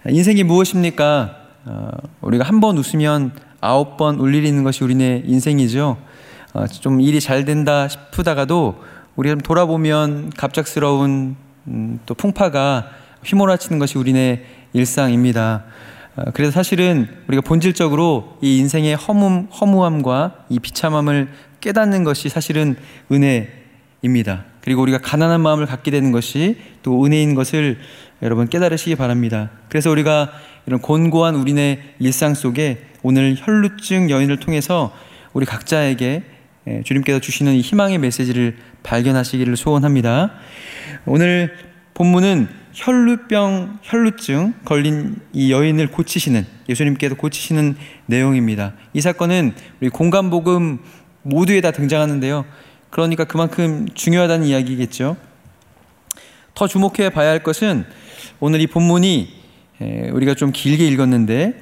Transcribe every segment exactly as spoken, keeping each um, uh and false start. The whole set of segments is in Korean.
인생이 무엇입니까? 어, 우리가 한 번 웃으면 아홉 번 울 일이 있는 것이 우리네 인생이죠. 어, 좀 일이 잘 된다 싶다가도 우리가 돌아보면 갑작스러운 음, 또 풍파가 휘몰아치는 것이 우리네 일상입니다. 어, 그래서 사실은 우리가 본질적으로 이 인생의 허무, 허무함과 이 비참함을 깨닫는 것이 사실은 은혜입니다. 그리고 우리가 가난한 마음을 갖게 되는 것이 또 은혜인 것을 여러분 깨달으시기 바랍니다. 그래서 우리가 이런 곤고한 우리네 일상 속에 오늘 혈루증 여인을 통해서 우리 각자에게 주님께서 주시는 이 희망의 메시지를 발견하시기를 소원합니다. 오늘 본문은 혈루병, 혈루증 걸린 이 여인을 고치시는, 예수님께서 고치시는 내용입니다. 이 사건은 우리 공간복음 모두에 다 등장하는데요. 그러니까 그만큼 중요하다는 이야기겠죠. 더 주목해 봐야 할 것은 오늘 이 본문이 우리가 좀 길게 읽었는데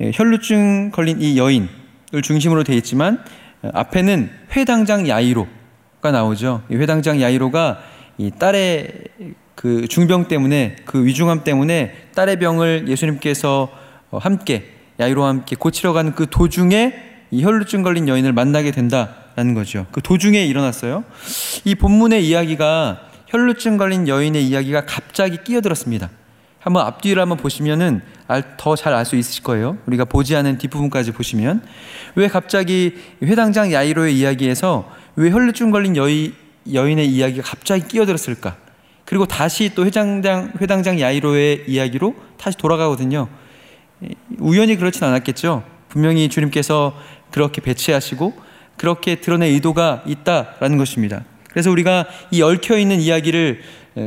혈루증 걸린 이 여인을 중심으로 되어 있지만 앞에는 회당장 야이로가 나오죠. 이 회당장 야이로가 이 딸의 그 중병 때문에, 그 위중함 때문에 딸의 병을 예수님께서 함께, 야이로와 함께 고치러 가는 그 도중에 이 혈루증 걸린 여인을 만나게 된다라는 거죠. 그 도중에 일어났어요. 이 본문의 이야기가, 혈루증 걸린 여인의 이야기가 갑자기 끼어들었습니다. 한번 앞뒤를 한번 보시면은 더 잘 알 수 있으실 거예요. 우리가 보지 않은 뒷부분까지 보시면 왜 갑자기 회당장 야이로의 이야기에서 왜 혈루증 걸린 여인, 여인의 이야기가 갑자기 끼어들었을까? 그리고 다시 또 회당장, 회당장 야이로의 이야기로 다시 돌아가거든요. 우연히 그렇진 않았겠죠. 분명히 주님께서 그렇게 배치하시고 그렇게 드러낼 의도가 있다라는 것입니다. 그래서 우리가 이 얽혀있는 이야기를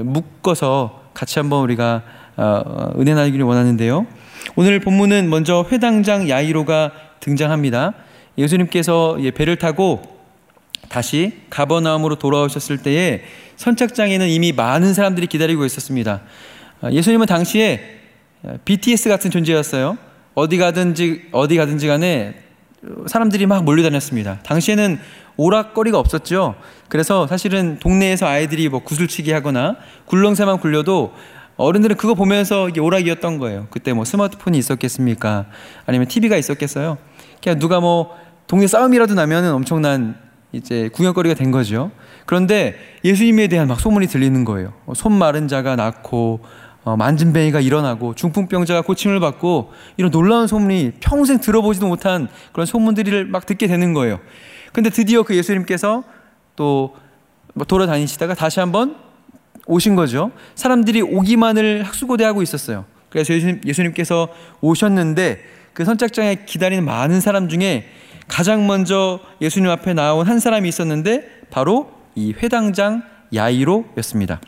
묶어서 같이 한번 우리가 은혜 나누기를 원하는데요. 오늘 본문은 먼저 회당장 야이로가 등장합니다. 예수님께서 배를 타고 다시 가버나움으로 돌아오셨을 때에 선착장에는 이미 많은 사람들이 기다리고 있었습니다. 예수님은 당시에 비티에스 같은 존재였어요. 어디 가든지 어디 가든지 간에 사람들이 막 몰려다녔습니다. 당시에는 오락거리가 없었죠. 그래서 사실은 동네에서 아이들이 뭐 구슬치기 하거나 굴렁쇠만 굴려도 어른들은 그거 보면서 이게 오락이었던 거예요. 그때 뭐 스마트폰이 있었겠습니까? 아니면 티비가 있었겠어요? 그냥 누가 뭐 동네 싸움이라도 나면은 엄청난 이제 구경거리가 된 거죠. 그런데 예수님에 대한 막 소문이 들리는 거예요. 손 마른 자가 낫고 어, 만진뱅이가 일어나고 중풍병자가 고침을 받고 이런 놀라운 소문이 평생 들어보지도 못한 그런 소문들을 막 듣게 되는 거예요. 근데 드디어 그 예수님께서 또 돌아다니시다가 다시 한번 오신 거죠. 사람들이 오기만을 학수고대하고 있었어요. 그래서 예수님, 예수님께서 오셨는데 그 선착장에 기다리는 많은 사람 중에 가장 먼저 예수님 앞에 나온 한 사람이 있었는데 바로 이 회당장 야이로였습니다.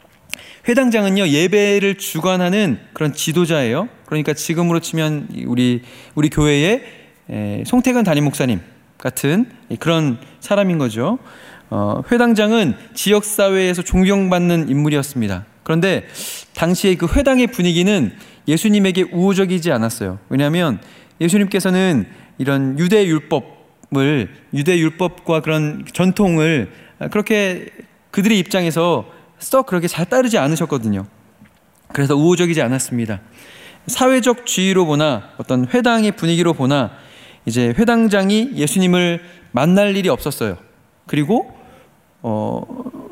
회당장은요, 예배를 주관하는 그런 지도자예요. 그러니까 지금으로 치면 우리 우리 교회의 에, 송태근 담임 목사님 같은 그런 사람인 거죠. 어, 회당장은 지역 사회에서 존경받는 인물이었습니다. 그런데 당시에 그 회당의 분위기는 예수님에게 우호적이지 않았어요. 왜냐하면 예수님께서는 이런 유대 율법을 유대 율법과 그런 전통을 그렇게 그들의 입장에서 썩 그렇게 잘 따르지 않으셨거든요. 그래서 우호적이지 않았습니다. 사회적 지위로 보나 어떤 회당의 분위기로 보나 이제 회당장이 예수님을 만날 일이 없었어요. 그리고 어,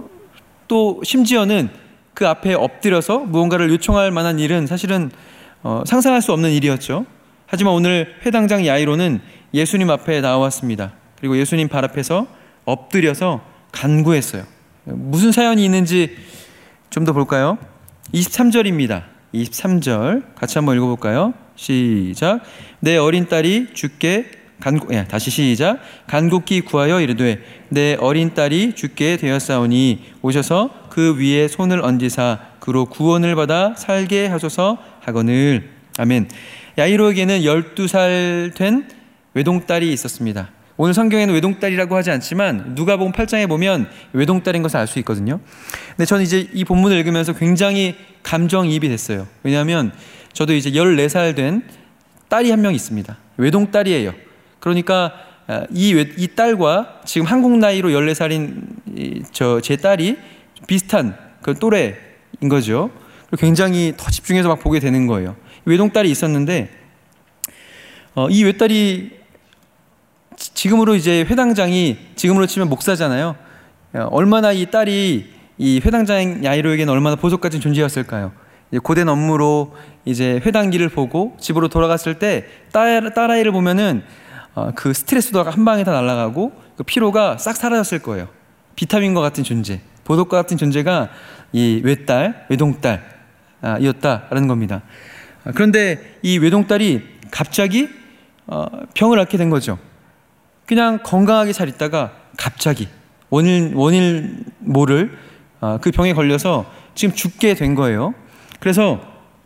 또 심지어는 그 앞에 엎드려서 무언가를 요청할 만한 일은 사실은 어, 상상할 수 없는 일이었죠. 하지만 오늘 회당장 야이로는 예수님 앞에 나왔습니다. 그리고 예수님 발 앞에서 엎드려서 간구했어요. 무슨 사연이 있는지 좀 더 볼까요? 이십삼 절입니다. 이십삼 절 같이 한번 읽어볼까요? 시작. 내 어린 딸이 주께 간구, 야, 다시 시작. 간곡히 구하여 이르되 내 어린 딸이 주께 되었사오니 오셔서 그 위에 손을 얹으사 그로 구원을 받아 살게 하소서 하거늘. 아멘. 야이로에게는 열두 살 된 외동딸이 있었습니다. 오늘 성경에는 외동딸이라고 하지 않지만 누가복음 팔 장에 보면 외동딸인 것을 알 수 있거든요. 근데 저는 이제 이 본문을 읽으면서 굉장히 감정이입이 됐어요. 왜냐하면 저도 이제 열네 살 된 딸이 한 명 있습니다. 외동딸이에요. 그러니까 이, 이 딸과 지금 한국 나이로 열네 살인 저 제 딸이 비슷한 그 또래인 거죠. 굉장히 더 집중해서 막 보게 되는 거예요. 외동딸이 있었는데 어, 이 외딸이 지금으로 이제 회당장이 지금으로 치면 목사잖아요. 얼마나 이 딸이 이 회당장 야이로에게는 얼마나 보석 같은 존재였을까요? 이제 고된 업무로 이제 회당 일을 보고 집으로 돌아갔을 때 딸, 딸아이를 보면은 어, 그 스트레스도 한 방에 다 날아가고 그 피로가 싹 사라졌을 거예요. 비타민과 같은 존재, 보석과 같은 존재가 이 외딸, 외동딸이었다라는 겁니다. 그런데 이 외동딸이 갑자기 어, 병을 앓게 된 거죠. 그냥 건강하게 잘 있다가 갑자기 원일, 원일 모를 어, 그 병에 걸려서 지금 죽게 된 거예요. 그래서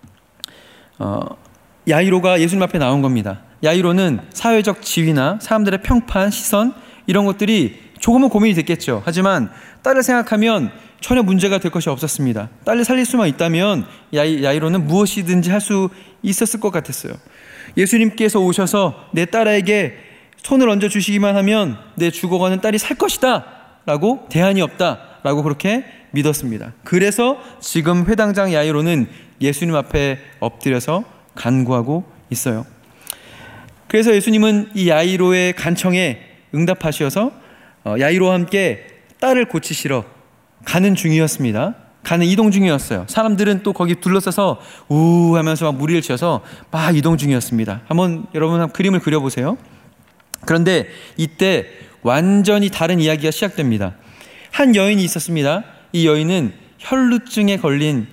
어, 야이로가 예수님 앞에 나온 겁니다. 야이로는 사회적 지위나 사람들의 평판, 시선 이런 것들이 조금은 고민이 됐겠죠. 하지만 딸을 생각하면 전혀 문제가 될 것이 없었습니다. 딸을 살릴 수만 있다면 야이, 야이로는 무엇이든지 할 수 있었을 것 같았어요. 예수님께서 오셔서 내 딸에게 손을 얹어주시기만 하면 내 죽어가는 딸이 살 것이다 라고 대안이 없다 라고 그렇게 믿었습니다. 그래서 지금 회당장 야이로는 예수님 앞에 엎드려서 간구하고 있어요. 그래서 예수님은 이 야이로의 간청에 응답하셔서 야이로와 함께 딸을 고치시러 가는 중이었습니다. 가는 이동 중이었어요. 사람들은 또 거기 둘러싸서 우 하면서 막 무리를 지어서 막 이동 중이었습니다. 한번 여러분 한번 그림을 그려보세요. 그런데 이때 완전히 다른 이야기가 시작됩니다. 한 여인이 있었습니다. 이 여인은 혈루증에 걸린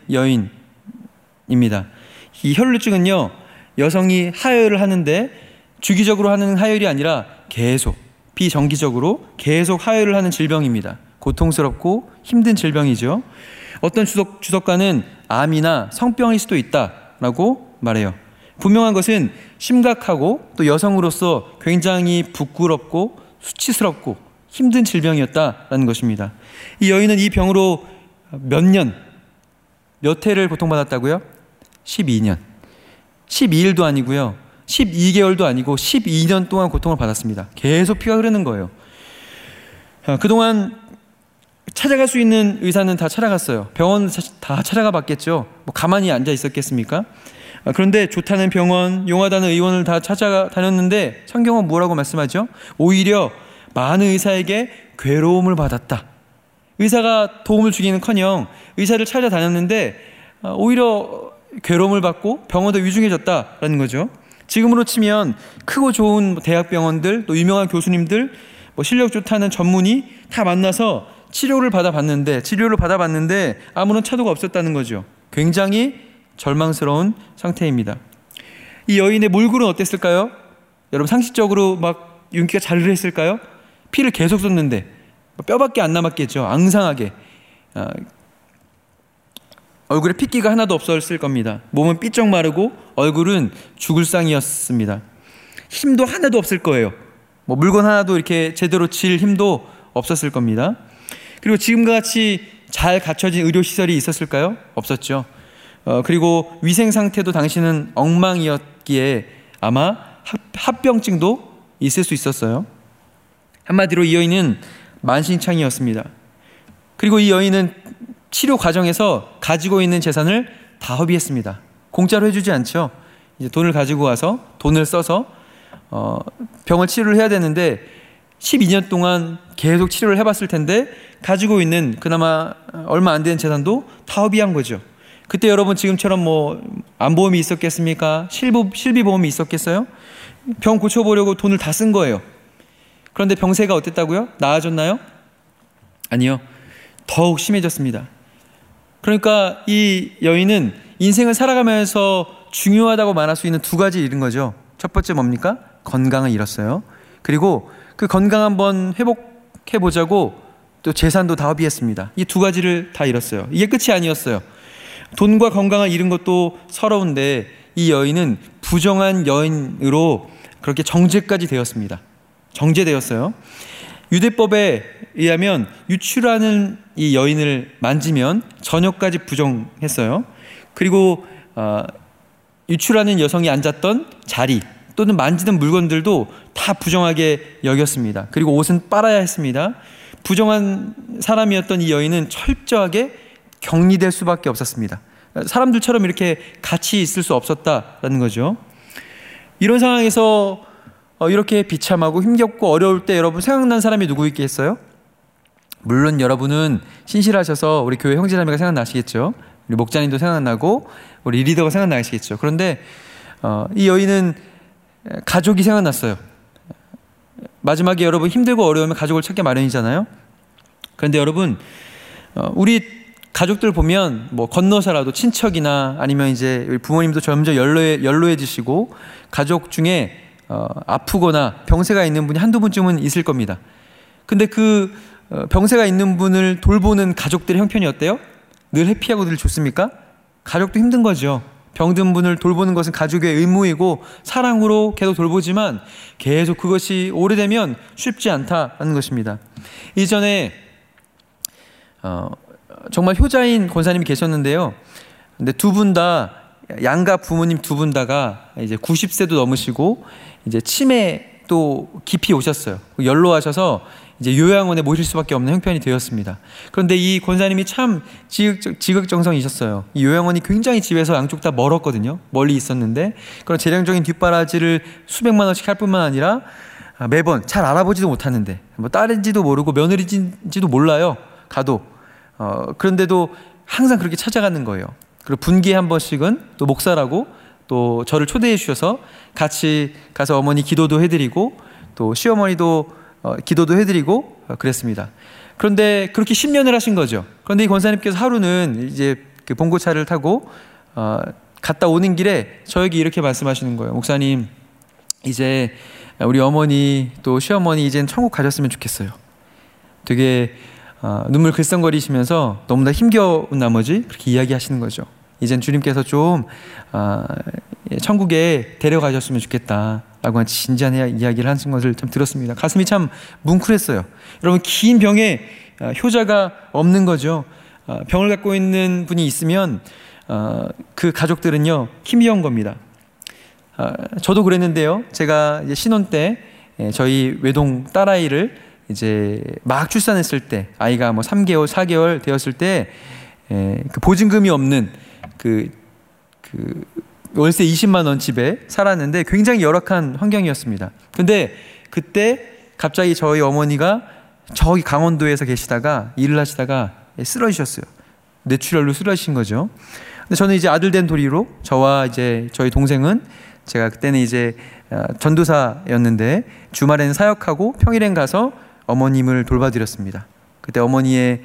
여인입니다. 이 혈루증은요, 여성이 하혈을 하는데 주기적으로 하는 하혈이 아니라 계속 비정기적으로 계속 하혈을 하는 질병입니다. 고통스럽고 힘든 질병이죠. 어떤 주석, 주석가는 암이나 성병일 수도 있다라고 말해요. 분명한 것은 심각하고 또 여성으로서 굉장히 부끄럽고 수치스럽고 힘든 질병이었다라는 것입니다. 이 여인은 이 병으로 몇 년, 몇 해를 고통받았다고요? 십이 년. 십이 일도 아니고요. 십이 개월도 아니고 십이 년 동안 고통을 받았습니다. 계속 피가 흐르는 거예요. 그동안 찾아갈 수 있는 의사는 다 찾아갔어요. 병원 다 찾아가 봤겠죠. 뭐 가만히 앉아 있었겠습니까? 그런데 좋다는 병원, 용하다는 의원을 다 찾아다녔는데 성경은 뭐라고 말씀하죠? 오히려 많은 의사에게 괴로움을 받았다. 의사가 도움을 주기는커녕 의사를 찾아다녔는데 오히려 괴로움을 받고 병원도 위중해졌다라는 거죠. 지금으로 치면 크고 좋은 대학병원들, 또 유명한 교수님들, 뭐 실력 좋다는 전문의 다 만나서 치료를 받아봤는데 치료를 받아봤는데 아무런 차도가 없었다는 거죠. 굉장히 절망스러운 상태입니다. 이 여인의 몰골은 어땠을까요? 여러분 상식적으로 막 윤기가 자르르 했을까요? 피를 계속 쏟는데 뼈밖에 안 남았겠죠. 앙상하게 아, 얼굴에 핏기가 하나도 없었을 겁니다. 몸은 삐쩍 마르고 얼굴은 죽을 상이었습니다. 힘도 하나도 없을 거예요. 뭐 물건 하나도 이렇게 제대로 질 힘도 없었을 겁니다. 그리고 지금과 같이 잘 갖춰진 의료시설이 있었을까요? 없었죠. 어, 그리고 위생 상태도 당시는 엉망이었기에 아마 합, 합병증도 있을 수 있었어요. 한마디로 이 여인은 만신창이었습니다. 그리고 이 여인은 치료 과정에서 가지고 있는 재산을 다 허비했습니다. 공짜로 해주지 않죠. 이제 돈을 가지고 와서 돈을 써서 어, 병을 치료를 해야 되는데 십이 년 동안 계속 치료를 해봤을 텐데 가지고 있는 그나마 얼마 안 되는 재산도 다 허비한 거죠. 그때 여러분 지금처럼 뭐 암보험이 있었겠습니까? 실비, 실비보험이 있었겠어요? 병 고쳐보려고 돈을 다 쓴 거예요. 그런데 병세가 어땠다고요? 나아졌나요? 아니요. 더욱 심해졌습니다. 그러니까 이 여인은 인생을 살아가면서 중요하다고 말할 수 있는 두 가지 잃은 거죠. 첫 번째 뭡니까? 건강을 잃었어요. 그리고 그 건강 한번 회복해보자고 또 재산도 다 허비했습니다. 이 두 가지를 다 잃었어요. 이게 끝이 아니었어요. 돈과 건강을 잃은 것도 서러운데 이 여인은 부정한 여인으로 그렇게 정죄까지 되었습니다. 정죄되었어요. 유대법에 의하면 유출하는 이 여인을 만지면 전역까지 부정했어요. 그리고 어, 유출하는 여성이 앉았던 자리 또는 만지는 물건들도 다 부정하게 여겼습니다. 그리고 옷은 빨아야 했습니다. 부정한 사람이었던 이 여인은 철저하게 격리될 수밖에 없었습니다. 사람들처럼 이렇게 같이 있을 수 없었다라는 거죠. 이런 상황에서 이렇게 비참하고 힘겹고 어려울 때 여러분 생각난 사람이 누구 있겠어요? 물론 여러분은 신실하셔서 우리 교회 형제자매가 생각나시겠죠. 우리 목자님도 생각나고 우리 리더가 생각나시겠죠. 그런데 어, 이 여인은 가족이 생각났어요. 마지막에 여러분 힘들고 어려우면 가족을 찾기 마련이잖아요. 그런데 여러분 어, 우리 가족들 보면 뭐 건너서라도 친척이나 아니면 이제 우리 부모님도 점점 연로해, 연로해지시고 가족 중에 어, 아프거나 병세가 있는 분이 한두 분쯤은 있을 겁니다. 근데 그 어, 병세가 있는 분을 돌보는 가족들의 형편이 어때요? 늘 해피하고 늘 좋습니까? 가족도 힘든 거죠. 병든 분을 돌보는 것은 가족의 의무이고 사랑으로 계속 돌보지만 계속 그것이 오래되면 쉽지 않다는 것입니다. 이전에 어, 정말 효자인 권사님이 계셨는데요. 근데 두 분 다 양가 부모님 두 분 다가 이제 구십 세도 넘으시고 이제 치매도 깊이 오셨어요. 연로하셔서 이제 요양원에 모실 수밖에 없는 형편이 되었습니다. 그런데 이 권사님이 참 지극, 지극정성이셨어요. 이 요양원이 굉장히 집에서 양쪽 다 멀었거든요. 멀리 있었는데 그런 재량적인 뒷바라지를 수백만 원씩 할 뿐만 아니라 매번 잘 알아보지도 못하는데 뭐 딸인지도 모르고 며느리인지도 몰라요. 가도 어, 그런데도 항상 그렇게 찾아가는 거예요. 그리고 분기에 한 번씩은 또 목사라고 또 저를 초대해 주셔서 같이 가서 어머니 기도도 해드리고 또 시어머니도 어, 기도도 해드리고 어, 그랬습니다. 그런데 그렇게 십 년을 하신 거죠. 그런데 이 권사님께서 하루는 이제 그 봉고차를 타고 어, 갔다 오는 길에 저에게 이렇게 말씀하시는 거예요. 목사님, 이제 우리 어머니 또 시어머니 이젠 천국 가셨으면 좋겠어요. 되게 어, 눈물 글썽거리시면서 너무나 힘겨운 나머지 그렇게 이야기하시는 거죠. 이젠 주님께서 좀 어, 천국에 데려가셨으면 좋겠다 라고 한 진지한 이야기를 하신 것을 참 들었습니다. 가슴이 참 뭉클했어요. 여러분, 긴 병에 효자가 없는 거죠. 병을 갖고 있는 분이 있으면 그 가족들은요 힘겨운 겁니다. 저도 그랬는데요. 제가 이제 신혼 때 저희 외동 딸아이를 이제 막 출산했을 때, 아이가 뭐 삼 개월, 사 개월 되었을 때 그 보증금이 없는 그, 그 월세 이십만 원 집에 살았는데 굉장히 열악한 환경이었습니다. 근데 그때 갑자기 저희 어머니가 저기 강원도에서 계시다가 일을 하시다가 쓰러지셨어요. 뇌출혈로 쓰러지신 거죠. 근데 저는 이제 아들 된 도리로 저와 이제 저희 동생은, 제가 그때는 이제 전도사였는데 주말에는 사역하고 평일엔 가서 어머님을 돌봐드렸습니다. 그때 어머니의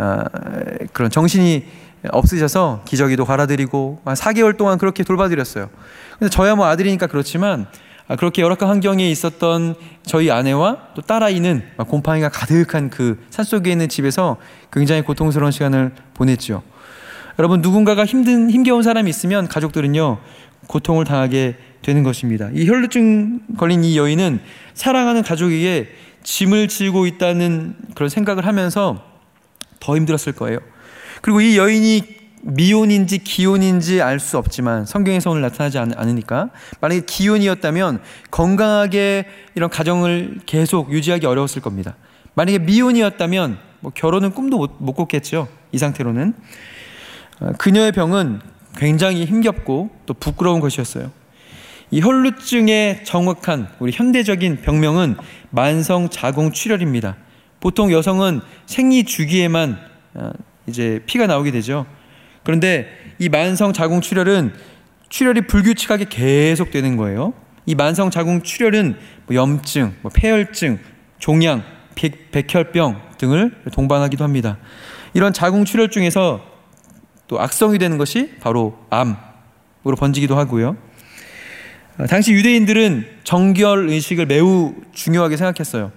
그런 정신이 없으셔서 기저귀도 갈아드리고 한 사 개월 동안 그렇게 돌봐드렸어요. 근데 저야 뭐 아들이니까 그렇지만 그렇게 열악한 환경에 있었던 저희 아내와 또 딸아이는 곰팡이가 가득한 그 산속에 있는 집에서 굉장히 고통스러운 시간을 보냈죠. 여러분, 누군가가 힘든 힘겨운 사람이 있으면 가족들은요 고통을 당하게 되는 것입니다. 이 혈루증 걸린 이 여인은 사랑하는 가족에게 짐을 지고 있다는 그런 생각을 하면서 더 힘들었을 거예요. 그리고 이 여인이 미혼인지 기혼인지 알 수 없지만 성경에서 오늘 나타나지 않, 않으니까 만약에 기혼이었다면 건강하게 이런 가정을 계속 유지하기 어려웠을 겁니다. 만약에 미혼이었다면 뭐 결혼은 꿈도 못, 못 꿨겠죠. 이 상태로는. 어, 그녀의 병은 굉장히 힘겹고 또 부끄러운 것이었어요. 이 혈루증의 정확한 우리 현대적인 병명은 만성자궁출혈입니다. 보통 여성은 생리 주기에만 어, 이제 피가 나오게 되죠. 그런데 이 만성자궁출혈은 출혈이 불규칙하게 계속되는 거예요. 이 만성자궁출혈은 뭐 염증, 뭐 폐혈증, 종양, 백, 백혈병 등을 동반하기도 합니다. 이런 자궁출혈증에서 또 악성이 되는 것이 바로 암으로 번지기도 하고요. 당시 유대인들은 정결 의식을 매우 중요하게 생각했어요.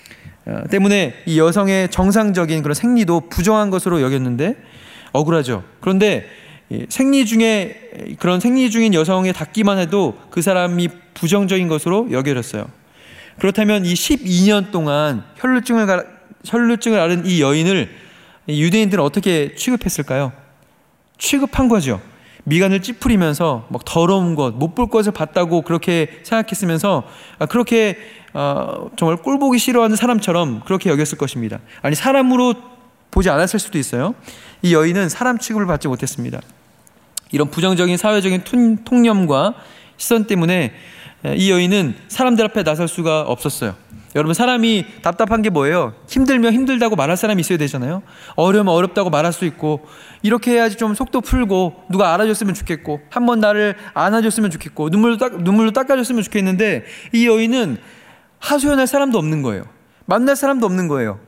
때문에 이 여성의 정상적인 그런 생리도 부정한 것으로 여겼는데 억울하죠. 그런데 생리 중에 그런 생리 중인 여성에 닿기만 해도 그 사람이 부정적인 것으로 여겨졌어요. 그렇다면 이 십이 년 동안 혈루증을 혈루증을 앓은 이 여인을 유대인들은 어떻게 취급했을까요? 취급한 거죠. 미간을 찌푸리면서 막 더러운 것, 못 볼 것을 봤다고 그렇게 생각했으면서 그렇게 어, 정말 꼴보기 싫어하는 사람처럼 그렇게 여겼을 것입니다. 아니, 사람으로 보지 않았을 수도 있어요. 이 여인은 사람 취급을 받지 못했습니다. 이런 부정적인 사회적인 통념과 시선 때문에 이 여인은 사람들 앞에 나설 수가 없었어요. 여러분, 사람이 답답한 게 뭐예요? 힘들면 힘들다고 말할 사람이 있어야 되잖아요. 어려우면 어렵다고 말할 수 있고, 이렇게 해야지 좀 속도 풀고 누가 알아줬으면 좋겠고, 한번 나를 안아줬으면 좋겠고, 눈물로, 닦, 눈물로 닦아줬으면 좋겠는데, 이 여인은 하소연할 사람도 없는 거예요. 만날 사람도 없는 거예요.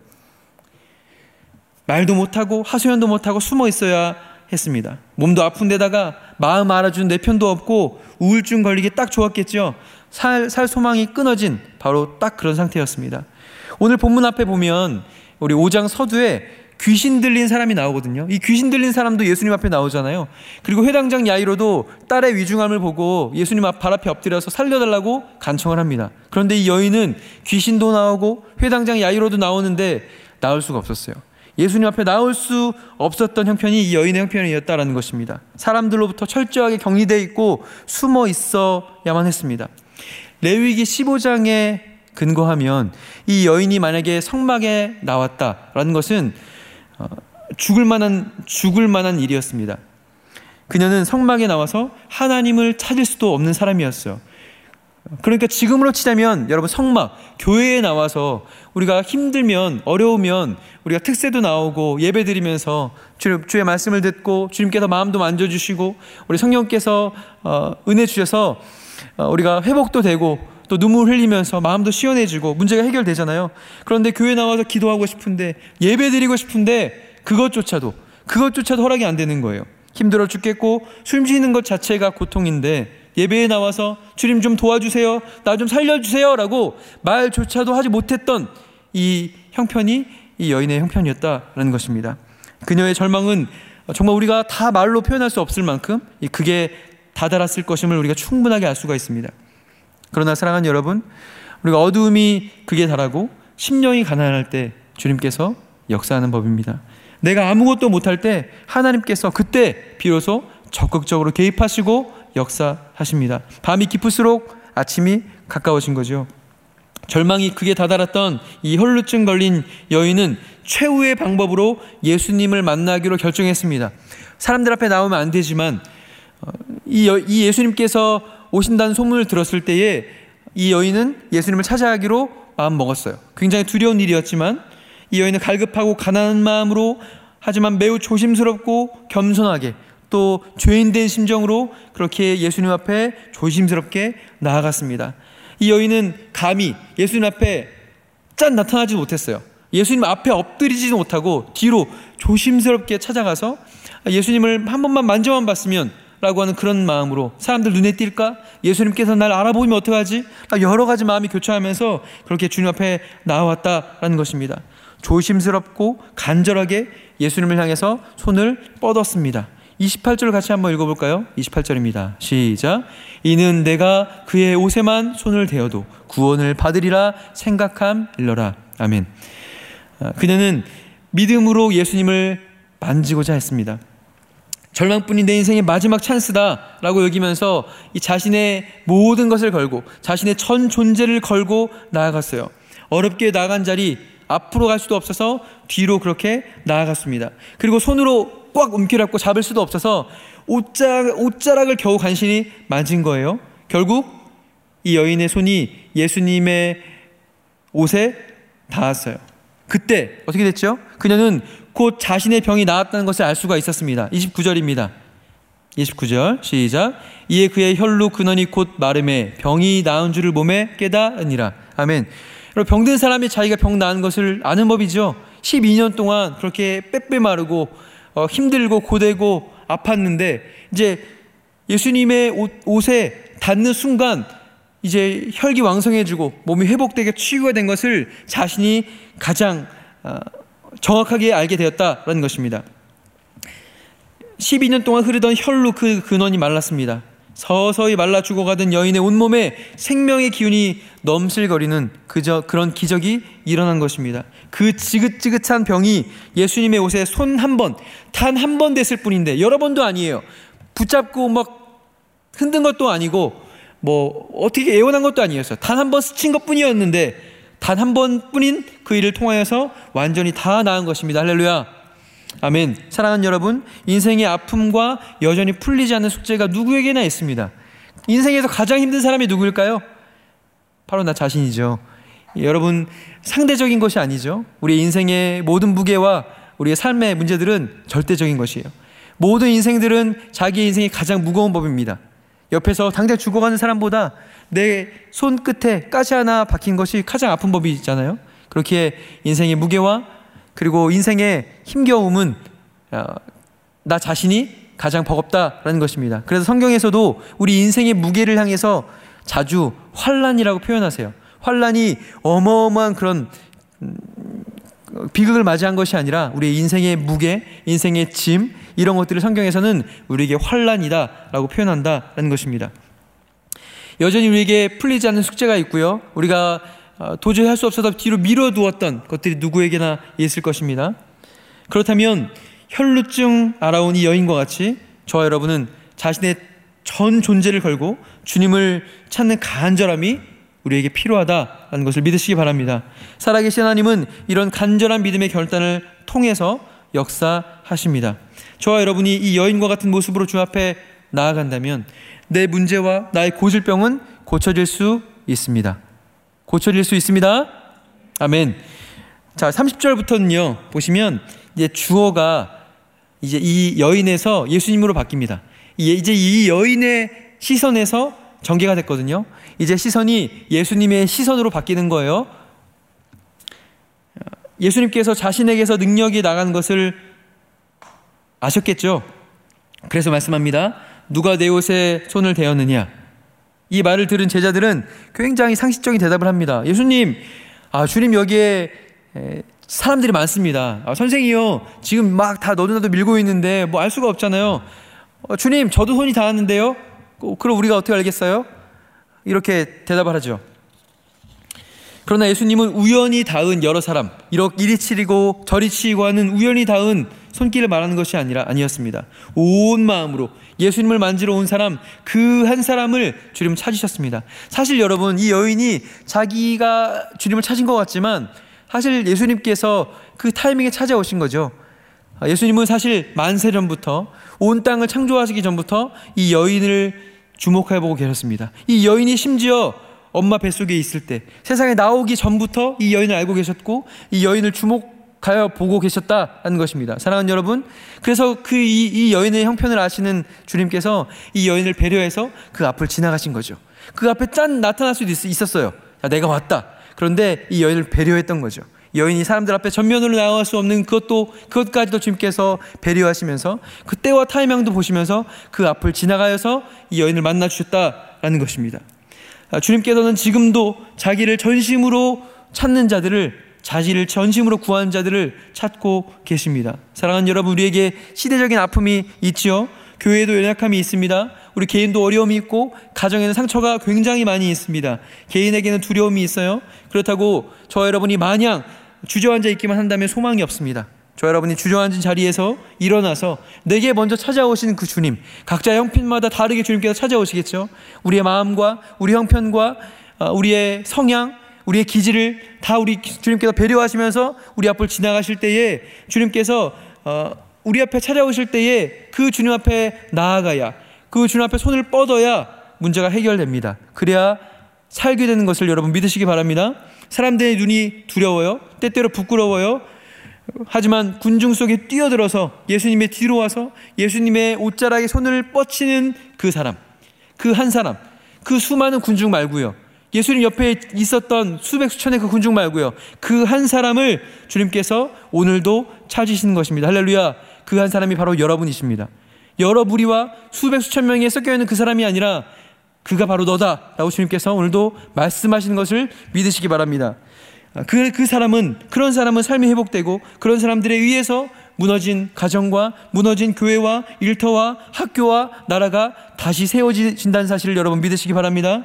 말도 못하고 하소연도 못하고 숨어 있어야 했습니다. 몸도 아픈 데다가 마음 알아주는 내 편도 없고 우울증 걸리기 딱 좋았겠죠. 살, 살 소망이 끊어진 바로 딱 그런 상태였습니다. 오늘 본문 앞에 보면 우리 오 장 서두에 귀신 들린 사람이 나오거든요. 이 귀신 들린 사람도 예수님 앞에 나오잖아요. 그리고 회당장 야이로도 딸의 위중함을 보고 예수님 앞 발 앞에 엎드려서 살려달라고 간청을 합니다. 그런데 이 여인은 귀신도 나오고 회당장 야이로도 나오는데 나올 수가 없었어요. 예수님 앞에 나올 수 없었던 형편이 이 여인의 형편이었다라는 것입니다. 사람들로부터 철저하게 격리되어 있고 숨어 있어야만 했습니다. 레위기 십오 장에 근거하면 이 여인이 만약에 성막에 나왔다라는 것은 죽을 만한 죽을 만한 일이었습니다. 그녀는 성막에 나와서 하나님을 찾을 수도 없는 사람이었어요. 그러니까 지금으로 치자면 여러분, 성막, 교회에 나와서 우리가 힘들면, 어려우면 우리가 특세도 나오고 예배 드리면서 주, 주의 말씀을 듣고 주님께서 마음도 만져주시고 우리 성령께서 어, 은혜 주셔서 어, 우리가 회복도 되고 또 눈물 흘리면서 마음도 시원해지고 문제가 해결되잖아요. 그런데 교회 나와서 기도하고 싶은데, 예배 드리고 싶은데 그것조차도 그것조차도 허락이 안 되는 거예요. 힘들어 죽겠고 숨 쉬는 것 자체가 고통인데 예배에 나와서 주님 좀 도와주세요, 나 좀 살려주세요 라고 말조차도 하지 못했던 이 형편이 이 여인의 형편이었다라는 것입니다. 그녀의 절망은 정말 우리가 다 말로 표현할 수 없을 만큼 그게 다다랐을 것임을 우리가 충분하게 알 수가 있습니다. 그러나 사랑하는 여러분, 우리가 어두움이 극에 달하고 심령이 가난할 때 주님께서 역사하는 법입니다. 내가 아무것도 못할 때 하나님께서 그때 비로소 적극적으로 개입하시고 역사하십니다. 밤이 깊을수록 아침이 가까워진 거죠. 절망이 극에 다다랐던 이 혈루증 걸린 여인은 최후의 방법으로 예수님을 만나기로 결정했습니다. 사람들 앞에 나오면 안 되지만 이, 여, 이 예수님께서 오신다는 소문을 들었을 때에 이 여인은 예수님을 찾아가기로 마음 먹었어요. 굉장히 두려운 일이었지만 이 여인은 갈급하고 가난한 마음으로, 하지만 매우 조심스럽고 겸손하게 또 죄인된 심정으로 그렇게 예수님 앞에 조심스럽게 나아갔습니다. 이 여인은 감히 예수님 앞에 짠 나타나지 못했어요. 예수님 앞에 엎드리지도 못하고 뒤로 조심스럽게 찾아가서 예수님을 한 번만 만져만 봤으면 라고 하는 그런 마음으로, 사람들 눈에 띌까? 예수님께서 날 알아보면 어떡하지? 여러 가지 마음이 교차하면서 그렇게 주님 앞에 나왔다라는 것입니다. 조심스럽고 간절하게 예수님을 향해서 손을 뻗었습니다. 이십팔 절 같이 한번 읽어볼까요? 이십팔 절입니다. 시작. 이는 내가 그의 옷에만 손을 대어도 구원을 받으리라 생각함 일러라. 아멘. 그녀는 믿음으로 예수님을 만지고자 했습니다. 절망뿐인 내 인생의 마지막 찬스다라고 여기면서 이 자신의 모든 것을 걸고 자신의 전 존재를 걸고 나아갔어요. 어렵게 나아간 자리, 앞으로 갈 수도 없어서 뒤로 그렇게 나아갔습니다. 그리고 손으로 꽉 움켜잡고 잡을 수도 없어서 옷자, 옷자락을 겨우 간신히 만진 거예요. 결국 이 여인의 손이 예수님의 옷에 닿았어요. 그때 어떻게 됐죠? 그녀는 곧 자신의 병이 나았다는 것을 알 수가 있었습니다. 이십구 절입니다. 이십구 절 시작. 이에 그의 혈루 근원이 곧 마름에 병이 나은 줄을 몸에 깨닫으니라. 아멘. 여러분, 병든 사람이 자기가 병 나은 것을 아는 법이죠. 십이 년 동안 그렇게 빼빼 마르고 어, 힘들고 고되고 아팠는데 이제 예수님의 옷, 옷에 닿는 순간 이제 혈기 왕성해지고 몸이 회복되게 치유가 된 것을 자신이 가장 어, 정확하게 알게 되었다라는 것입니다. 십이 년 동안 흐르던 혈로 그 근원이 말랐습니다. 서서히 말라 죽어가던 여인의 온몸에 생명의 기운이 넘실거리는 그저 그런 기적이 일어난 것입니다. 그 지긋지긋한 병이 예수님의 옷에 손 한 번, 단 한 번 댔을 뿐인데, 여러 번도 아니에요. 붙잡고 막 흔든 것도 아니고 뭐 어떻게 애원한 것도 아니었어요. 단 한 번 스친 것뿐이었는데 단 한 번뿐인 그 일을 통하여서 완전히 다 나은 것입니다. 할렐루야. 아멘. 사랑하는 여러분, 인생의 아픔과 여전히 풀리지 않는 숙제가 누구에게나 있습니다. 인생에서 가장 힘든 사람이 누구일까요? 바로 나 자신이죠. 여러분, 상대적인 것이 아니죠. 우리 인생의 모든 무게와 우리의 삶의 문제들은 절대적인 것이에요. 모든 인생들은 자기 인생이 가장 무거운 법입니다. 옆에서 당장 죽어가는 사람보다 내 손끝에 가시 하나 박힌 것이 가장 아픈 법이잖아요. 그렇기에 인생의 무게와 그리고 인생의 힘겨움은 어, 나 자신이 가장 버겁다라는 것입니다. 그래서 성경에서도 우리 인생의 무게를 향해서 자주 환난이라고 표현하세요. 환난이 어마어마한 그런 음, 비극을 맞이한 것이 아니라 우리의 인생의 무게, 인생의 짐, 이런 것들을 성경에서는 우리에게 환난이다라고 표현한다라는 것입니다. 여전히 우리에게 풀리지 않는 숙제가 있고요. 우리가 도저히 할 수 없어서 뒤로 미뤄두었던 것들이 누구에게나 있을 것입니다. 그렇다면 혈루증 알아온 이 여인과 같이 저와 여러분은 자신의 전 존재를 걸고 주님을 찾는 간절함이 우리에게 필요하다는 것을 믿으시기 바랍니다. 살아계신 하나님은 이런 간절한 믿음의 결단을 통해서 역사하십니다. 저와 여러분이 이 여인과 같은 모습으로 주 앞에 나아간다면 내 문제와 나의 고질병은 고쳐질 수 있습니다. 고쳐질 수 있습니다. 아멘. 자, 삼십 절부터는요, 보시면 이제 주어가 이제 이 여인에서 예수님으로 바뀝니다. 이제 이 여인의 시선에서 전개가 됐거든요. 이제 시선이 예수님의 시선으로 바뀌는 거예요. 예수님께서 자신에게서 능력이 나간 것을 아셨겠죠. 그래서 말씀합니다. 누가 내 옷에 손을 대었느냐. 이 말을 들은 제자들은 굉장히 상식적인 대답을 합니다. 예수님, 아, 주님 여기에 사람들이 많습니다. 아, 선생이요, 지금 막 다 너도 나도 밀고 있는데 뭐 알 수가 없잖아요. 어, 주님, 저도 손이 닿았는데요. 그럼 우리가 어떻게 알겠어요? 이렇게 대답을 하죠. 그러나 예수님은 우연히 닿은 여러 사람, 이리 치리고 저리 치이고 하는 우연히 닿은 손길을 말하는 것이 아니라 아니었습니다. 온 마음으로 예수님을 만지러 온 사람, 그 한 사람을 주님 찾으셨습니다. 사실 여러분, 이 여인이 자기가 주님을 찾은 것 같지만 사실 예수님께서 그 타이밍에 찾아오신 거죠. 예수님은 사실 만세 전부터, 온 땅을 창조하시기 전부터 이 여인을 주목해보고 계셨습니다. 이 여인이 심지어 엄마 뱃속에 있을 때, 세상에 나오기 전부터 이 여인을 알고 계셨고 이 여인을 주목하여 보고 계셨다는 것입니다. 사랑하는 여러분, 그래서 그 이 이 여인의 형편을 아시는 주님께서 이 여인을 배려해서 그 앞을 지나가신 거죠. 그 앞에 짠 나타날 수도 있, 있었어요. 야, 내가 왔다. 그런데 이 여인을 배려했던 거죠. 여인이 사람들 앞에 전면으로 나갈 수 없는 그것도, 그것까지도 주님께서 배려하시면서 그 때와 타이밍도 보시면서 그 앞을 지나가서 이 여인을 만나 주셨다라는 것입니다. 주님께서는 지금도 자기를 전심으로 찾는 자들을, 자기를 전심으로 구하는 자들을 찾고 계십니다. 사랑하는 여러분, 우리에게 시대적인 아픔이 있지요. 교회에도 연약함이 있습니다. 우리 개인도 어려움이 있고 가정에는 상처가 굉장히 많이 있습니다. 개인에게는 두려움이 있어요. 그렇다고 저 여러분이 마냥 주저앉아 있기만 한다면 소망이 없습니다. 저 여러분이 주저앉은 자리에서 일어나서 내게 먼저 찾아오신 그 주님, 각자 형편마다 다르게 주님께서 찾아오시겠죠. 우리의 마음과 우리 형편과 우리의 성향, 우리의 기질을 다 우리 주님께서 배려하시면서 우리 앞을 지나가실 때에 주님께서 우리 앞에 찾아오실 때에 그 주님 앞에 나아가야, 그 주님 앞에 손을 뻗어야 문제가 해결됩니다. 그래야 살게 되는 것을 여러분 믿으시기 바랍니다. 사람들의 눈이 두려워요. 때때로 부끄러워요. 하지만 군중 속에 뛰어들어서 예수님의 뒤로 와서 예수님의 옷자락에 손을 뻗치는 그 사람, 그 한 사람, 그 수많은 군중 말고요, 예수님 옆에 있었던 수백 수천의 그 군중 말고요, 그 한 사람을 주님께서 오늘도 찾으시는 것입니다. 할렐루야. 그 한 사람이 바로 여러분이십니다. 여러 무리와 수백 수천 명이 섞여 있는 그 사람이 아니라 그가 바로 너다라고 주님께서 오늘도 말씀하시는 것을 믿으시기 바랍니다. 그, 그 사람은, 그런 사람은 삶이 회복되고 그런 사람들에 의해서 무너진 가정과 무너진 교회와 일터와 학교와 나라가 다시 세워진다는 사실을 여러분 믿으시기 바랍니다.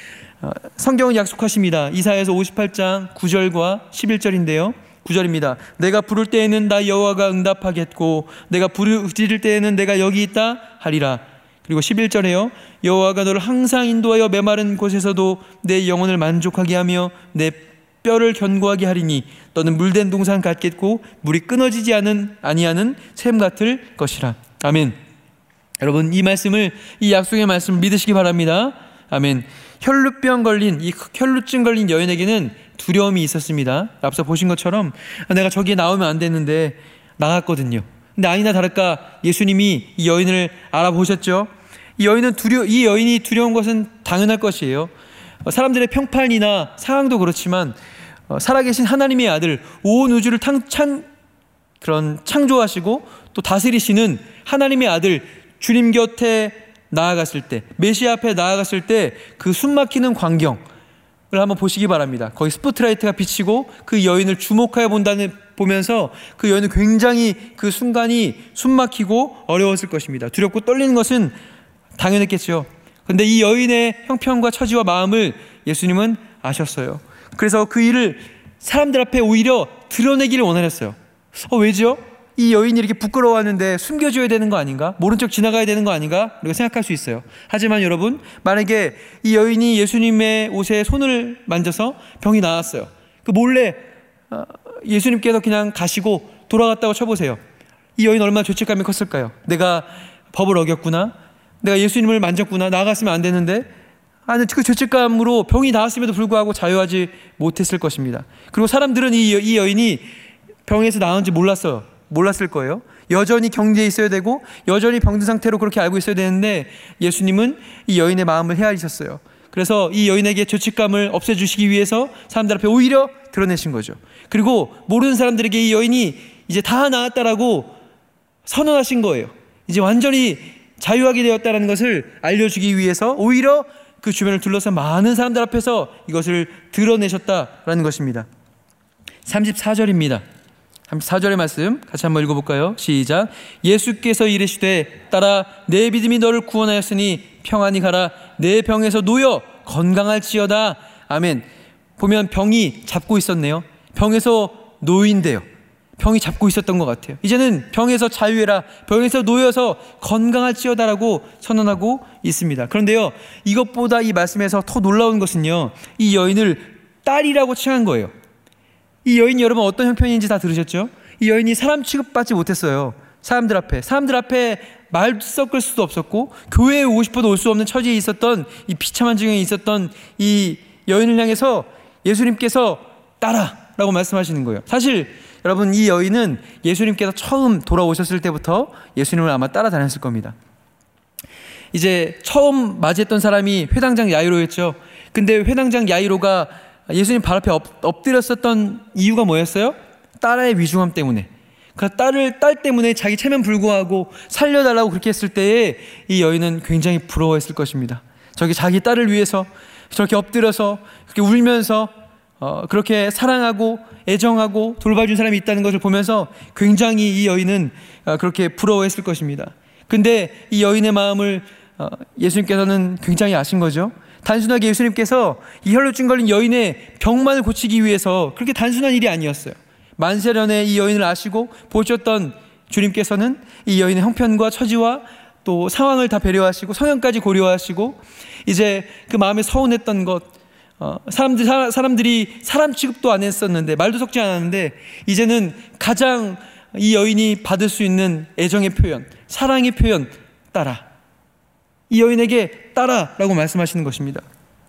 성경은 약속하십니다. 이사야서 오십팔 장 구 절과 십일 절인데요. 구 절입니다. 내가 부를 때에는 나 여호와가 응답하겠고 내가 부르짖을 때에는 내가 여기 있다 하리라. 그리고 십일 절에요. 여호와가 너를 항상 인도하여 메마른 곳에서도 내 영혼을 만족하게 하며 내 뼈를 견고하게 하리니 너는 물된 동산 같겠고 물이 끊어지지 않은 아니하는 샘 같을 것이라. 아멘. 여러분, 이 말씀을, 이 약속의 말씀을 믿으시기 바랍니다. 아멘. 혈루병 걸린, 이 혈루증 걸린 여인에게는 두려움이 있었습니다. 앞서 보신 것처럼 내가 저기에 나오면 안 되는데 나갔거든요. 근데 아니나 다를까 예수님이 이 여인을 알아보셨죠. 이 여인은 두려, 이 여인이 두려운 것은 당연할 것이에요. 사람들의 평판이나 상황도 그렇지만 살아계신 하나님의 아들, 온 우주를 탕, 창, 그런 창조하시고 또 다스리시는 하나님의 아들 주님 곁에 나아갔을 때, 메시아 앞에 나아갔을 때 그 숨막히는 광경을 한번 보시기 바랍니다. 거기 스포트라이트가 비치고 그 여인을 주목하여 본다는 보면서 그 여인은 굉장히 그 순간이 숨막히고 어려웠을 것입니다. 두렵고 떨리는 것은 당연했겠죠. 그런데 이 여인의 형편과 처지와 마음을 예수님은 아셨어요. 그래서 그 일을 사람들 앞에 오히려 드러내기를 원하셨어요. 어, 왜죠? 이 여인이 이렇게 부끄러워하는데 숨겨줘야 되는 거 아닌가? 모른 척 지나가야 되는 거 아닌가? 우리가 생각할 수 있어요. 하지만 여러분, 만약에 이 여인이 예수님의 옷에 손을 만져서 병이 나았어요. 그 몰래 예수님께서 그냥 가시고 돌아갔다고 쳐보세요. 이 여인 얼마나 죄책감이 컸을까요? 내가 법을 어겼구나, 내가 예수님을 만졌구나, 나아갔으면 안 되는데, 아니, 그 죄책감으로 병이 나았음에도 불구하고 자유하지 못했을 것입니다. 그리고 사람들은 이, 여, 이 여인이 병에서 나은지 몰랐어요. 몰랐을 거예요. 여전히 경계에 있어야 되고 여전히 병든 상태로 그렇게 알고 있어야 되는데 예수님은 이 여인의 마음을 헤아리셨어요. 그래서 이 여인에게 죄책감을 없애주시기 위해서 사람들 앞에 오히려 드러내신 거죠. 그리고 모르는 사람들에게 이 여인이 이제 다 나았다라고 선언하신 거예요. 이제 완전히 자유하게 되었다는 것을 알려주기 위해서 오히려 그 주변을 둘러싼 많은 사람들 앞에서 이것을 드러내셨다라는 것입니다. 삼십사 절입니다. 삼십사 절의 말씀 같이 한번 읽어볼까요? 시작. 예수께서 이르시되 딸아, 내 믿음이 너를 구원하였으니 평안히 가라. 내 병에서 놓여 건강할지어다. 아멘. 보면 병이 잡고 있었네요. 병에서 놓인대요. 병이 잡고 있었던 것 같아요. 이제는 병에서 자유해라, 병에서 놓여서 건강할지어다라고 선언하고 있습니다. 그런데요, 이것보다 이 말씀에서 더 놀라운 것은요, 이 여인을 딸이라고 칭한 거예요. 이 여인이 여러분 어떤 형편인지 다 들으셨죠? 이 여인이 사람 취급받지 못했어요. 사람들 앞에 사람들 앞에 말 섞을 수도 없었고 교회에 오고 싶어도 올 수 없는 처지에 있었던 이 비참한 지경에 있었던 이 여인을 향해서 예수님께서 딸아라고 말씀하시는 거예요. 사실 여러분, 이 여인은 예수님께서 처음 돌아오셨을 때부터 예수님을 아마 따라다녔을 겁니다. 이제 처음 맞이했던 사람이 회당장 야이로였죠. 근데 회당장 야이로가 예수님 발 앞에 엎, 엎드렸었던 이유가 뭐였어요? 딸의 위중함 때문에. 그 딸을, 딸 때문에 자기 체면 불구하고 살려달라고 그렇게 했을 때에 이 여인은 굉장히 부러워했을 것입니다. 저기 자기 딸을 위해서 저렇게 엎드려서 그렇게 울면서 어, 그렇게 사랑하고 애정하고 돌봐준 사람이 있다는 것을 보면서 굉장히 이 여인은 어, 그렇게 부러워했을 것입니다. 근데 이 여인의 마음을 어, 예수님께서는 굉장히 아신 거죠. 단순하게 예수님께서 이 혈루증 걸린 여인의 병만을 고치기 위해서 그렇게 단순한 일이 아니었어요. 만세련의 이 여인을 아시고 보셨던 주님께서는 이 여인의 형편과 처지와 또 상황을 다 배려하시고 성향까지 고려하시고 이제 그 마음에 서운했던 것, 어, 사람들, 사, 사람들이 사람 취급도 안 했었는데 말도 섞지 않았는데 이제는 가장 이 여인이 받을 수 있는 애정의 표현, 사랑의 표현, 따라. 이 여인에게 따라라고 말씀하시는 것입니다.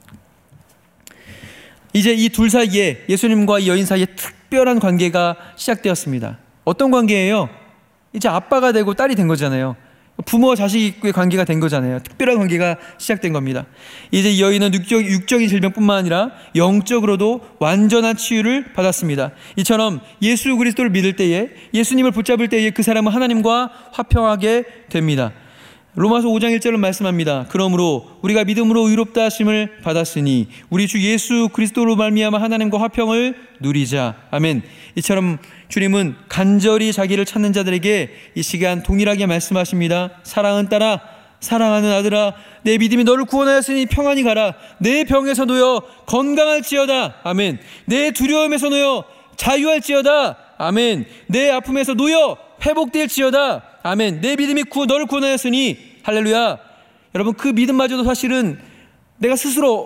이제 이 둘 사이에, 예수님과 이 여인 사이에 특별한 관계가 시작되었습니다. 어떤 관계예요? 이제 아빠가 되고 딸이 된 거잖아요. 부모와 자식의 관계가 된 거잖아요. 특별한 관계가 시작된 겁니다. 이제 이 여인은 육적, 육적인 질병뿐만 아니라 영적으로도 완전한 치유를 받았습니다. 이처럼 예수 그리스도를 믿을 때에, 예수님을 붙잡을 때에 그 사람은 하나님과 화평하게 됩니다. 로마서 오 장 일 절은 말씀합니다. 그러므로 우리가 믿음으로 의롭다 하심을 받았으니 우리 주 예수 그리스도로 말미암아 하나님과 화평을 누리자. 아멘. 이처럼 주님은 간절히 자기를 찾는 자들에게 이 시간 동일하게 말씀하십니다. 사랑은 딸아, 사랑하는 아들아, 내 믿음이 너를 구원하였으니 평안히 가라. 내 병에서 놓여 건강할지어다. 아멘. 내 두려움에서 놓여 자유할지어다. 아멘. 내 아픔에서 놓여 회복될지어다. 아멘. 내 믿음이 구, 너를 구원하였으니 할렐루야. 여러분, 그 믿음마저도 사실은 내가 스스로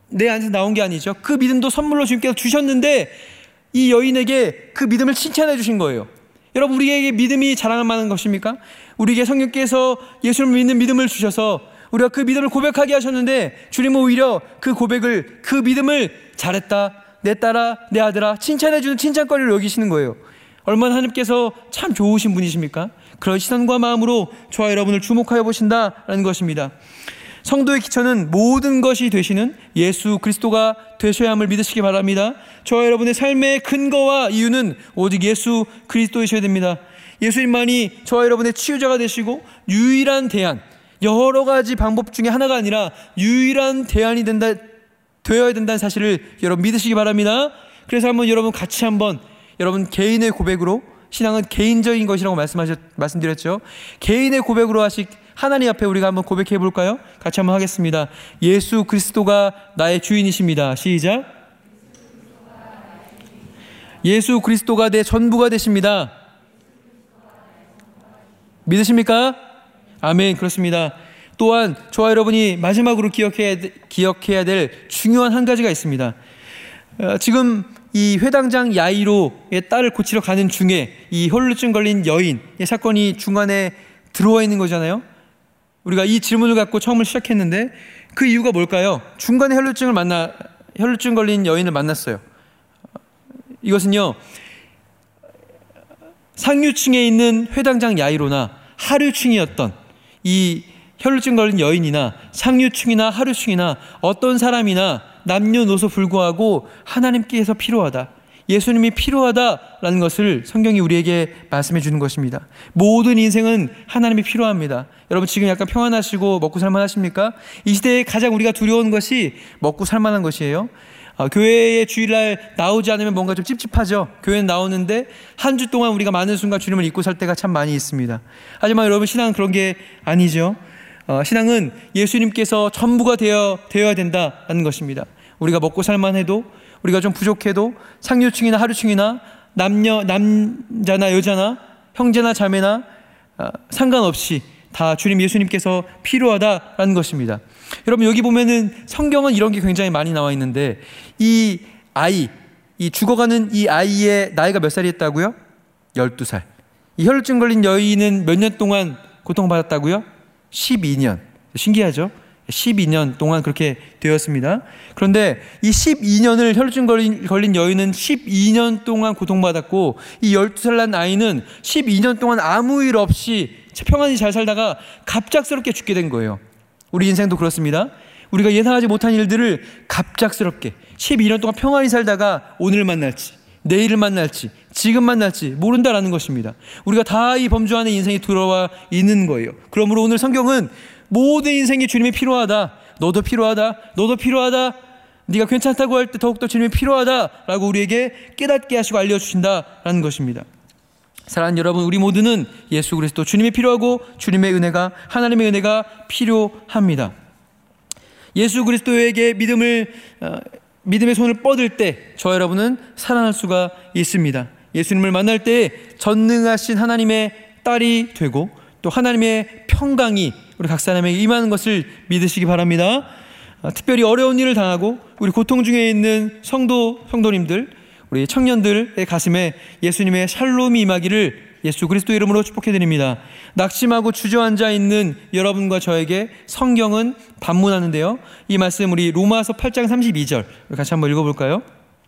내 안에서 나온 게 아니죠. 그 믿음도 선물로 주님께서 주셨는데 이 여인에게 그 믿음을 칭찬해 주신 거예요. 여러분, 우리에게 믿음이 자랑할 만한 것입니까? 우리에게 성령께서 예수를 믿는 믿음을 주셔서 우리가 그 믿음을 고백하게 하셨는데 주님은 오히려 그 고백을, 그 믿음을 잘했다, 내 딸아, 내 아들아 칭찬해 주는 칭찬거리를 여기시는 거예요. 얼마나 하나님께서 참 좋으신 분이십니까? 그런 시선과 마음으로 저와 여러분을 주목하여 보신다라는 것입니다. 성도의 기초는 모든 것이 되시는 예수 그리스도가 되셔야 함을 믿으시기 바랍니다. 저와 여러분의 삶의 근거와 이유는 오직 예수 그리스도이셔야 됩니다. 예수님만이 저와 여러분의 치유자가 되시고 유일한 대안, 여러 가지 방법 중에 하나가 아니라 유일한 대안이 된다, 되어야 된다는 사실을 여러분 믿으시기 바랍니다. 그래서 한번 여러분 같이 한번 여러분 개인의 고백으로, 신앙은 개인적인 것이라고 말씀하셨, 말씀드렸죠. 개인의 고백으로 하시 하나님 앞에 우리가 한번 고백해 볼까요? 같이 한번 하겠습니다. 예수 그리스도가 나의 주인이십니다. 시작. 예수 그리스도가 내 전부가 되십니다. 믿으십니까? 아멘. 그렇습니다. 또한 저와 여러분이 마지막으로 기억해야, 기억해야 될 중요한 한 가지가 있습니다. 어, 지금 이 회당장 야이로의 딸을 고치러 가는 중에 이 혈루증 걸린 여인의 사건이 중간에 들어와 있는 거잖아요. 우리가 이 질문을 갖고 처음을 시작했는데 그 이유가 뭘까요? 중간에 혈루증을 만나, 혈루증 걸린 여인을 만났어요. 이것은요, 상류층에 있는 회당장 야이로나 하류층이었던 이 혈루증 걸린 여인이나 상류층이나 하류층이나 어떤 사람이나 남녀노소 불구하고 하나님께서 필요하다, 예수님이 필요하다라는 것을 성경이 우리에게 말씀해 주는 것입니다. 모든 인생은 하나님이 필요합니다. 여러분, 지금 약간 평안하시고 먹고 살만하십니까? 이 시대에 가장 우리가 두려운 것이 먹고 살만한 것이에요. 어, 교회에 주일날 나오지 않으면 뭔가 좀 찝찝하죠. 교회는 나오는데 한 주 동안 우리가 많은 순간 주님을 잊고 살 때가 참 많이 있습니다. 하지만 여러분, 신앙은 그런 게 아니죠. 어, 신앙은 예수님께서 전부가 되어, 되어야 된다는 것입니다. 우리가 먹고 살만해도, 우리가 좀 부족해도 상류층이나 하류층이나 남녀, 남자나 여자나 형제나 자매나 어, 상관없이 다 주님 예수님께서 필요하다라는 것입니다. 여러분, 여기 보면은 성경은 이런 게 굉장히 많이 나와 있는데 이 아이, 이 죽어가는 이 아이의 나이가 몇 살이었다고요? 열두 살. 이 혈루증 걸린 여인은 몇 년 동안 고통받았다고요? 십이 년. 신기하죠? 십이 년 동안 그렇게 되었습니다. 그런데 이 십이 년을 혈루증 걸린, 걸린 여인은 십이 년 동안 고통받았고 이 열두 살 난 아이는 십이 년 동안 아무 일 없이 평안히 잘 살다가 갑작스럽게 죽게 된 거예요. 우리 인생도 그렇습니다. 우리가 예상하지 못한 일들을 갑작스럽게 십이 년 동안 평안히 살다가 오늘 만날지, 내일을 만날지, 지금 만날지 모른다라는 것입니다. 우리가 다 이 범주 안에 인생이 들어와 있는 거예요. 그러므로 오늘 성경은 모든 인생이 주님이 필요하다, 너도 필요하다, 너도 필요하다, 네가 괜찮다고 할 때 더욱더 주님이 필요하다라고 우리에게 깨닫게 하시고 알려주신다라는 것입니다. 사랑하는 여러분, 우리 모두는 예수 그리스도 주님이 필요하고 주님의 은혜가, 하나님의 은혜가 필요합니다. 예수 그리스도에게 믿음을 어, 믿음의 손을 뻗을 때 저 여러분은 살아날 수가 있습니다. 예수님을 만날 때 전능하신 하나님의 딸이 되고 또 하나님의 평강이 우리 각 사람에게 임하는 것을 믿으시기 바랍니다. 어, 특별히 어려운 일을 당하고 우리 고통 중에 있는 성도, 성도님들, 우리 청년들의 가슴에 예수님의 샬롬이 임하기를 예수 그리스도 이름으로 축복해드립니다. 낙심하고 주저앉아 있는 여러분과 저에게 성경은 반문하는데요, 이 말씀 우리 로마서 팔 장 삼십이 절 같이 한번 읽어볼까요?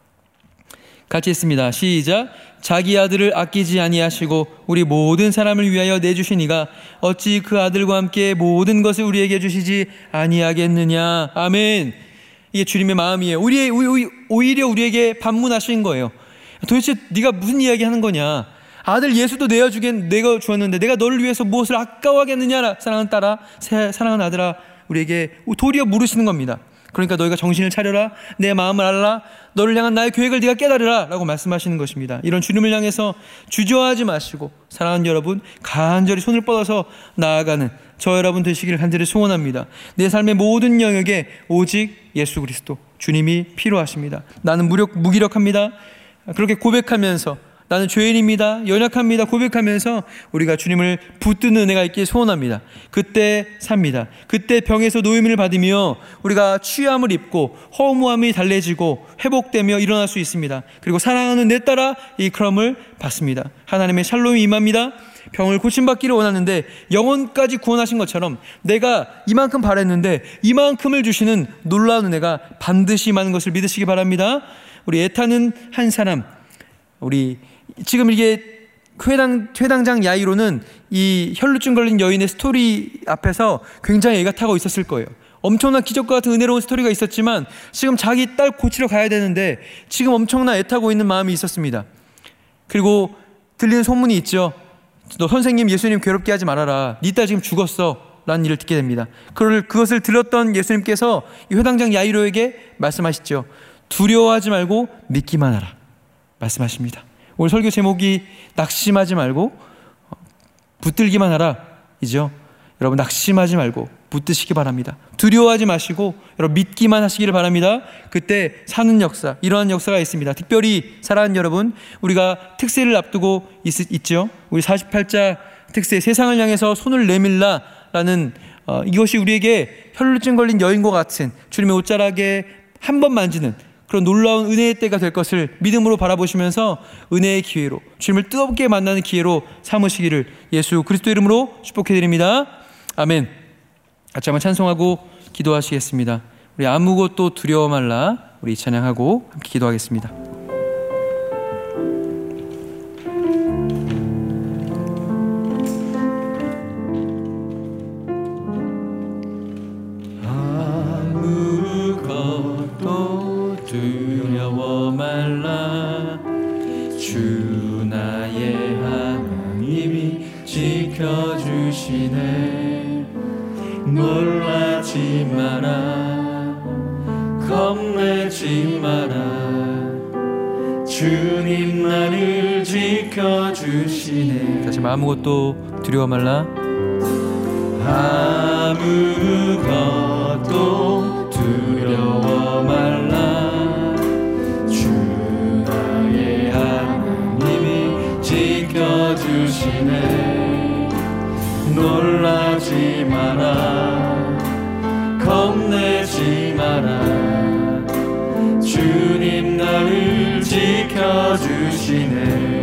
같이 읽습니다. 시작. 자기 아들을 아끼지 아니하시고 우리 모든 사람을 위하여 내주신 이가 어찌 그 아들과 함께 모든 것을 우리에게 주시지 아니하겠느냐. 아멘. 이게 주님의 마음이에요. 우리, 우리, 오히려 우리에게 반문하신 거예요. 도대체 네가 무슨 이야기 하는 거냐. 아들 예수도 내어주겠, 내가 주었는데 내가 너를 위해서 무엇을 아까워하겠느냐. 사랑하는 딸아, 사랑하는 아들아, 우리에게 도리어 물으시는 겁니다. 그러니까 너희가 정신을 차려라, 내 마음을 알라, 너를 향한 나의 계획을 네가 깨달으라 라고 말씀하시는 것입니다. 이런 주님을 향해서 주저하지 마시고 사랑하는 여러분, 간절히 손을 뻗어서 나아가는 저 여러분 되시기를 간절히 소원합니다. 내 삶의 모든 영역에 오직 예수 그리스도 주님이 필요하십니다. 나는 무력, 무기력합니다. 그렇게 고백하면서 나는 죄인입니다, 연약합니다 고백하면서 우리가 주님을 붙드는 은혜가 있길 소원합니다. 그때 삽니다. 그때 병에서 노임을 받으며 우리가 취함을 입고 허무함이 달래지고 회복되며 일어날 수 있습니다. 그리고 사랑하는 내 딸아 일컬음을 받습니다. 하나님의 샬롬이 임합니다. 병을 고침받기를 원하는데 영혼까지 구원하신 것처럼 내가 이만큼 바랬는데 이만큼을 주시는 놀라운 은혜가 반드시 임하는 것을 믿으시기 바랍니다. 우리 애타는 한 사람, 우리 지금 이게 회당, 회당장 야이로는 이 혈루증 걸린 여인의 스토리 앞에서 굉장히 애가 타고 있었을 거예요. 엄청난 기적과 같은 은혜로운 스토리가 있었지만 지금 자기 딸 고치러 가야 되는데 지금 엄청난 애타고 있는 마음이 있었습니다. 그리고 들리는 소문이 있죠. 너 선생님 예수님 괴롭게 하지 말아라, 네 딸 지금 죽었어 라는 일을 듣게 됩니다. 그것을 들었던 예수님께서 이 회당장 야이로에게 말씀하시죠. 두려워하지 말고 믿기만 하라 말씀하십니다. 오늘 설교 제목이 낙심하지 말고 붙들기만 하라 이죠. 여러분 낙심하지 말고 붙드시기 바랍니다. 두려워하지 마시고 여러분 믿기만 하시기를 바랍니다. 그때 사는 역사, 이러한 역사가 있습니다. 특별히 사랑하는 여러분, 우리가 특세를 앞두고 있, 있죠. 우리 사십팔 자 특세, 세상을 향해서 손을 내밀라 라는 어, 이것이 우리에게 혈루증 걸린 여인과 같은 주님의 옷자락에 한 번 만지는 그런 놀라운 은혜의 때가 될 것을 믿음으로 바라보시면서 은혜의 기회로 주님을 뜨겁게 만나는 기회로 삼으시기를 예수 그리스도 이름으로 축복해 드립니다. 아멘. 같이 한번 찬송하고 기도하시겠습니다. 우리 아무것도 두려워 말라 우리 찬양하고 함께 기도하겠습니다. 두려워 말라 주 나의 하나님이 지켜주시네. 놀라지 마라 겁내지 마라 주님 나를 지켜주시네. 다시 아무것도 두려워 말라 아무것도 두려워 말라 지켜주시네. 놀라지 마라 겁내지 마라 주님 나를 지켜주시네.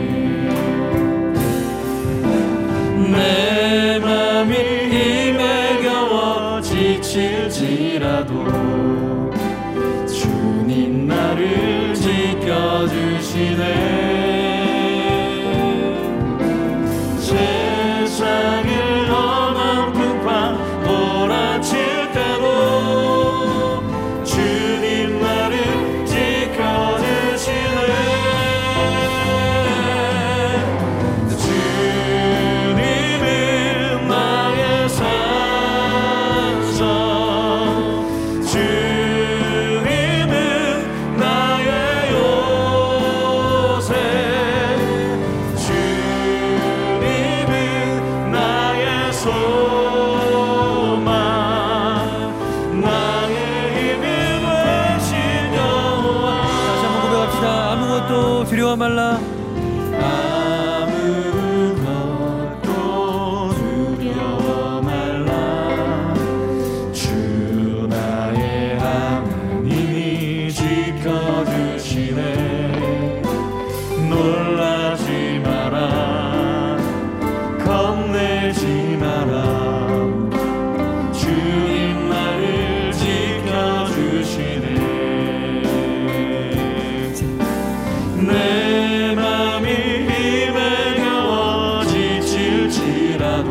내 맘이 힘에 겨워 지칠지라도 주님 나를 지켜주시네. 세상을 험한 풍파 몰아칠 때도 주님 나를 지켜주시네. 주님은 나의 산성 주님은 나의 요새 소망 나의 힘이 되신 여호와. 다시 한번 고백합시다. 아무것도 두려워 말라 아무것도 두려워 말라 주 나의 하나님이 지켜주시네. 놀라지 마라 겁내지 마라 주님 나를 지켜주시네. 내 맘이 힘에 겨워 지칠지라도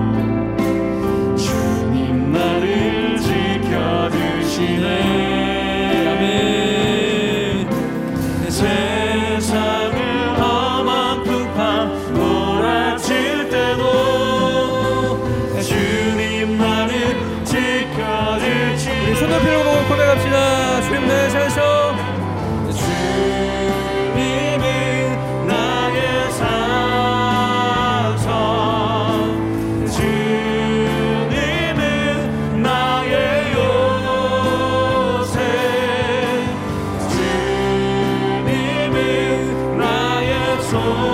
주님 나를 지켜주시네. 아멘. 세상을 험한 풍파 몰아칠 때도 주님 나를 지켜주시. 우리 손 높이 들고 고백합시다. 주님 나의 산성 주님은 나의 산성 주님은 나의 요새 주님은 나의 소망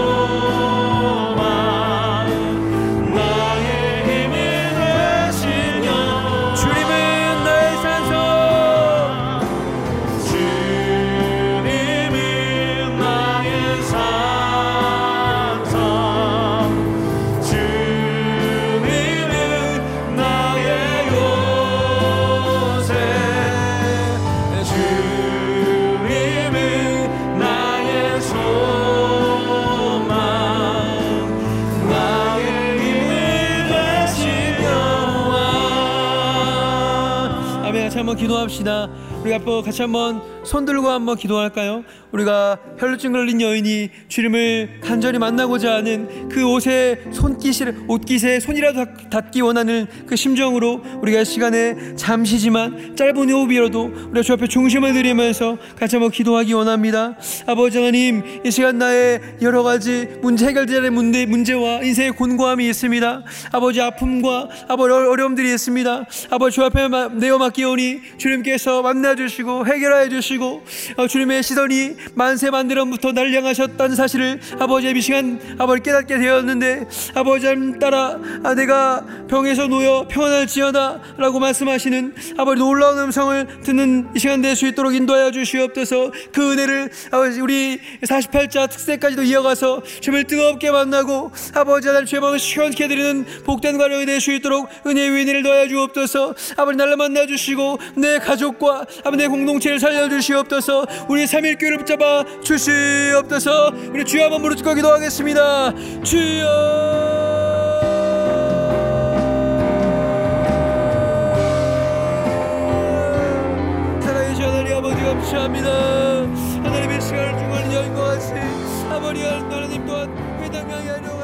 기도합시다. 우리 아빠 같이 한번 손 들고 한번 기도할까요? 우리가 혈루증 걸린 여인이 주님을 간절히 만나고자 하는 그 옷에 손깃을 옷깃에 손이라도 닿기 원하는 그 심정으로 우리가 시간에 잠시지만 짧은 호흡이라도 우리가 주 앞에 중심을 드리면서 같이 한번 기도하기 원합니다. 아버지 하나님, 이 시간 나의 여러 가지 문제 해결되지 않은 문제, 문제와 인생의 곤고함이 있습니다. 아버지 아픔과 아버지 어려움들이 있습니다. 아버지 주 앞에 내어 맡기오니 주님께서 만나주시고 해결하여 주시고 어, 주님의 시선이 만세 만대로부터 날 향하셨다는 사실을 아버지의 이 시간 아버지 깨닫게 되었는데, 아버지 따라 아, 내가 병에서 놓여 평안할지어다 라고 말씀하시는 아버지 놀라운 음성을 듣는 이 시간 될 수 있도록 인도하여 주시옵소서. 그 은혜를 아버지 우리 사십팔 자 특세까지도 이어가서 주님을 뜨겁게 만나고 아버지 하나님 주의 마음을 시원케 해드리는 복된 과정이 될 수 있도록 은혜의 위인을 더하여 주옵소서. 아버지 날로 만나주시고 내 가족과 아버지 내 공동체를 살려주시옵소서. 우리 삼일교회를 붙잡아 주시옵소서. 우리 주여 한번 무릎 꿇고 기도하겠습니다. 주여, 감사합니다. 하나님의 시간을 중간에 여인과 같이 아버지 하나님 또한 회당하게 하려